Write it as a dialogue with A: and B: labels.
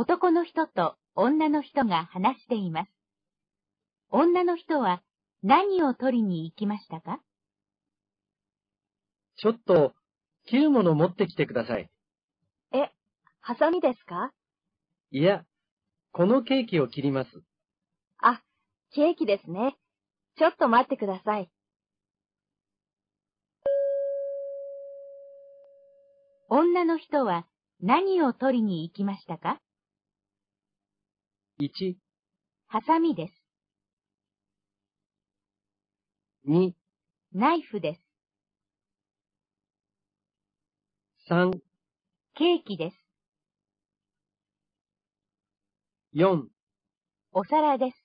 A: 男の人と女の人が話しています。女の人は何を取りに行きましたか？
B: ちょっと、切るもの持ってきてください。
C: ハサミですか？
B: いや、このケーキを切ります。
C: あ、ケーキですね。ちょっと待ってください。
A: 女の人は何を取りに行きましたか？
B: 1、
A: ハサミです。
B: 2、
A: ナイフです。
B: 3、
A: ケーキです。
B: 4、
A: お皿です。